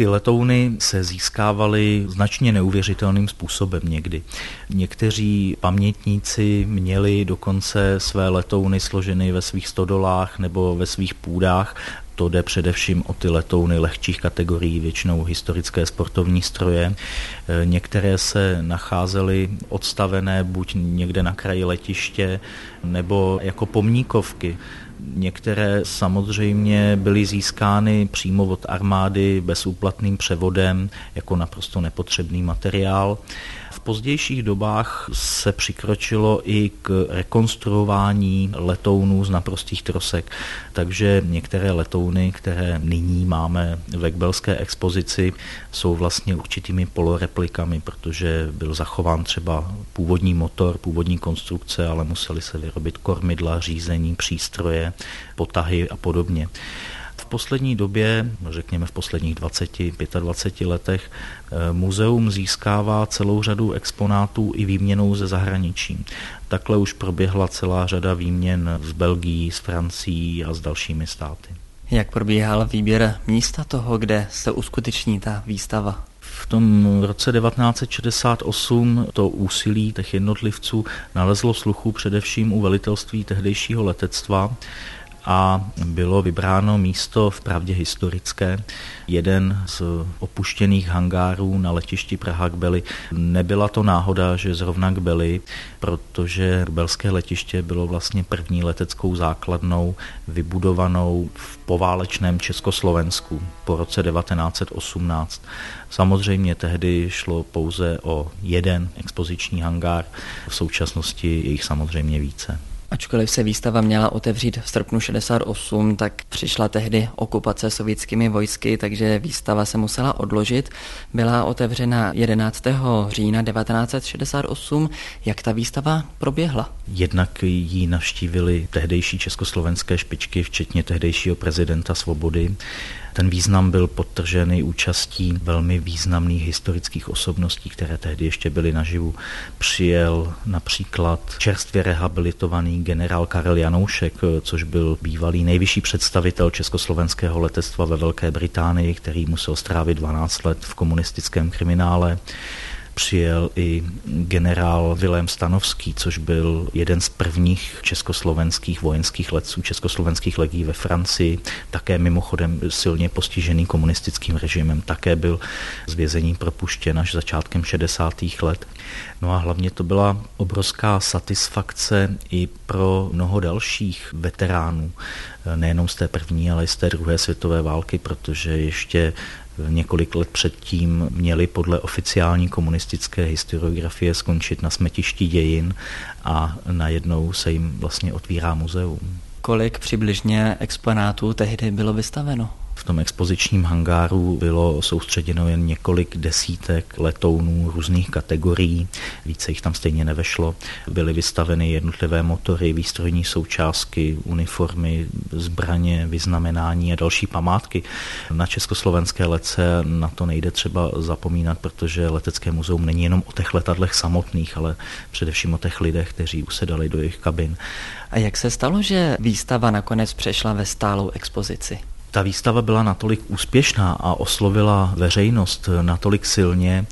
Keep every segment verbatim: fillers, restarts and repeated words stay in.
Ty letouny se získávaly značně neuvěřitelným způsobem někdy. Někteří pamětníci měli dokonce své letouny složeny ve svých stodolách nebo ve svých půdách. To jde především o ty letouny lehčích kategorií, většinou historické sportovní stroje. Některé se nacházely odstavené buď někde na kraji letiště nebo jako pomníkovky. Některé samozřejmě byly získány přímo od armády bezúplatným převodem jako naprosto nepotřebný materiál. V pozdějších dobách se přikročilo i k rekonstruování letounů z naprostých trosek, takže některé letouny, které nyní máme v Ekbelské expozici, jsou vlastně určitými poloreplikami, protože byl zachován třeba původní motor, původní konstrukce, ale museli se vyrobit kormidla, řízení, přístroje, potahy a podobně. V poslední době, řekněme v posledních dvaceti, dvaceti pěti letech, muzeum získává celou řadu exponátů i výměnou ze zahraničí. Takhle už proběhla celá řada výměn s Belgií, s Francií a s dalšími státy. Jak probíhal výběr místa toho, kde se uskuteční ta výstava? V tom roce devatenáct set šedesát osm to úsilí těch jednotlivců nalezlo sluchu především u velitelství tehdejšího letectva, a bylo vybráno místo v pravdě historické. Jeden z opuštěných hangárů na letišti Praha-Kbely. Nebyla to náhoda, že zrovna Kbely, protože kbelské letiště bylo vlastně první leteckou základnou vybudovanou v poválečném Československu po roce devatenáct set osmnáct. Samozřejmě tehdy šlo pouze o jeden expoziční hangár, v současnosti je jich samozřejmě více. Ačkoliv se výstava měla otevřít v srpnu šedesát osm, tak přišla tehdy okupace sovětskými vojsky, takže výstava se musela odložit. Byla otevřena jedenáctého října devatenáct set šedesát osm. Jak ta výstava proběhla? Jednak ji navštívili tehdejší československé špičky, včetně tehdejšího prezidenta Svobody. Ten význam byl podtržen i účastí velmi významných historických osobností, které tehdy ještě byly naživu. Přijel například čerstvě rehabilitovaný generál Karel Janoušek, což byl bývalý nejvyšší představitel československého letectva ve Velké Británii, který musel strávit dvanáct let v komunistickém kriminále. Přijel i generál Vilém Stanovský, což byl jeden z prvních československých vojenských letců československých legií ve Francii, také mimochodem silně postižený komunistickým režimem, také byl z vězení propuštěn až začátkem šedesátých let. No a hlavně to byla obrovská satisfakce i pro mnoho dalších veteránů, nejenom z té první, ale i z té druhé světové války, protože ještě několik let předtím měli podle oficiální komunistické historiografie skončit na smetišti dějin a najednou se jim vlastně otvírá muzeum. Kolik přibližně exponátů tehdy bylo vystaveno? V tom expozičním hangáru bylo soustředěno jen několik desítek letounů různých kategorií, více jich tam stejně nevešlo. Byly vystaveny jednotlivé motory, výstrojní součástky, uniformy, zbraně, vyznamenání a další památky. Na československé letce na to nejde třeba zapomínat, protože letecké muzeum není jenom o těch letadlech samotných, ale především o těch lidech, kteří usedali do jejich kabin. A jak se stalo, že výstava nakonec přešla ve stálou expozici? Ta výstava byla natolik úspěšná a oslovila veřejnost natolik silně,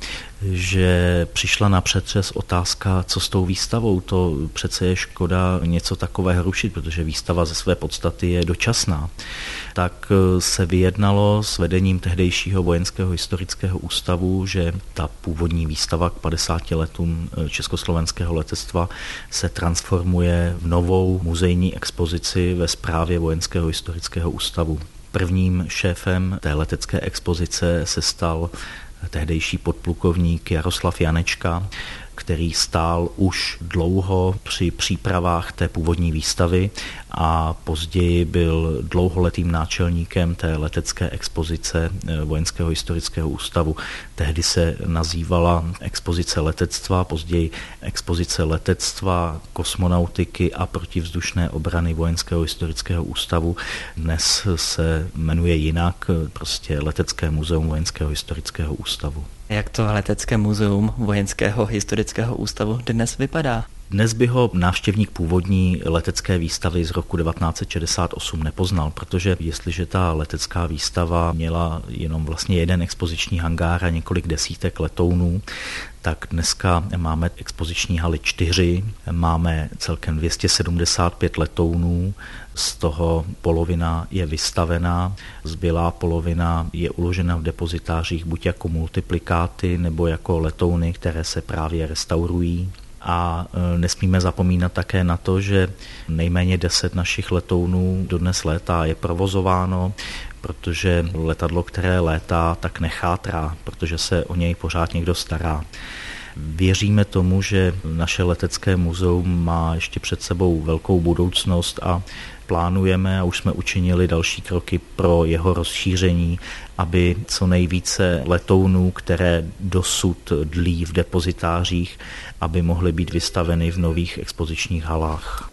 že přišla na přetřes otázka, co s tou výstavou. To přece je škoda něco takového rušit, protože výstava ze své podstaty je dočasná. Tak se vyjednalo s vedením tehdejšího vojenského historického ústavu, že ta původní výstava k padesáti letům československého letectva se transformuje v novou muzejní expozici ve správě vojenského historického ústavu. Prvním šéfem té letecké expozice se stal tehdejší podplukovník Jaroslav Janečka, který stál už dlouho při přípravách té původní výstavy a později byl dlouholetým náčelníkem té letecké expozice Vojenského historického ústavu. Tehdy se nazývala expozice letectva, později expozice letectva, kosmonautiky a protivzdušné obrany Vojenského historického ústavu. Dnes se jmenuje jinak, prostě Letecké muzeum Vojenského historického ústavu. Jak to Letecké muzeum Vojenského historického ústavu dnes vypadá? Dnes by ho návštěvník původní letecké výstavy z roku devatenáct set šedesát osm nepoznal, protože jestliže ta letecká výstava měla jenom vlastně jeden expoziční hangár a několik desítek letounů, tak dneska máme expoziční haly čtyři, máme celkem dvě stě sedmdesát pět letounů, z toho polovina je vystavená, zbylá polovina je uložena v depozitářích buď jako multiplikáty nebo jako letouny, které se právě restaurují. A nesmíme zapomínat také na to, že nejméně deset našich letounů dodnes létá, je provozováno, protože letadlo, které létá, tak nechátrá, protože se o něj pořád někdo stará. Věříme tomu, že naše letecké muzeum má ještě před sebou velkou budoucnost a plánujeme a už jsme učinili další kroky pro jeho rozšíření, aby co nejvíce letounů, které dosud dlí v depozitářích, aby mohly být vystaveny v nových expozičních halách.